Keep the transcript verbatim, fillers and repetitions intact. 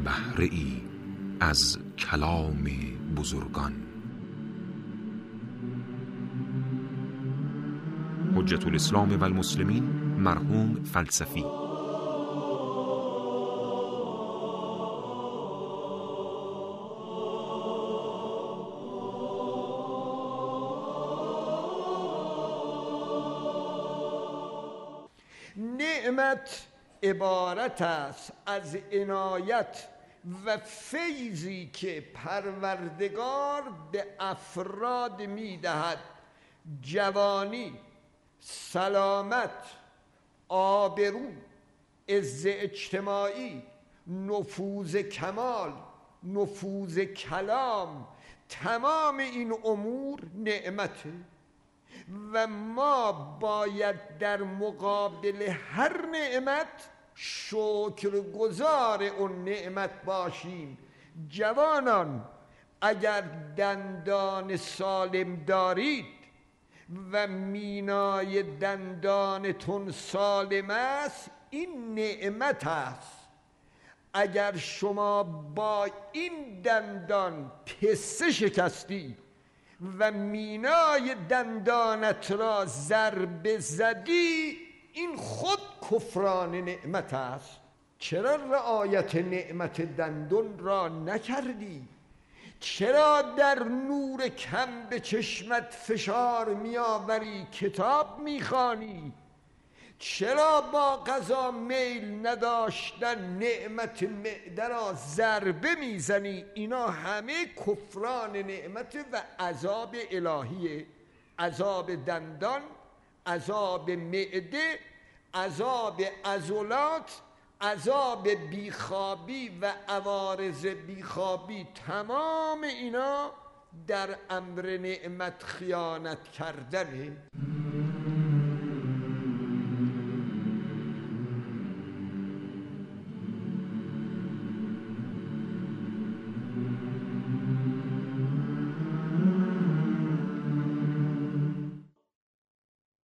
بهره ای از کلام بزرگان. حجت الاسلام و المسلمین مرحوم فلسفی. نعمت عبارت است از عنایت و فیضی که پروردگار به افراد میدهد. جوانی، سلامت، آبرو، عز اجتماعی، نفوذ کمال، نفوذ کلام، تمام این امور نعمته و ما باید در مقابل هر نعمت شکرگزار اون نعمت باشیم. جوانان، اگر دندان سالم دارید و مینای دندانتون سالم است، این نعمت است. اگر شما با این دندان پسته شکستی و مینای دندانت را ضربه زدی، این خود کفران نعمت است. چرا رعایت نعمت دندان را نکردی؟ چرا در نور کم به چشمت فشار میآوری، کتاب میخوانی؟ چرا با غذا میل نداشتن نعمت معده را ضربه میزنی؟ اینا همه کفران نعمت و عذاب الهیه. عذاب دندان، عذاب معده، عذاب عضلات، عذاب بیخوابی و عوارض بیخوابی، تمام اینا در امر نعمت خیانت کردنه.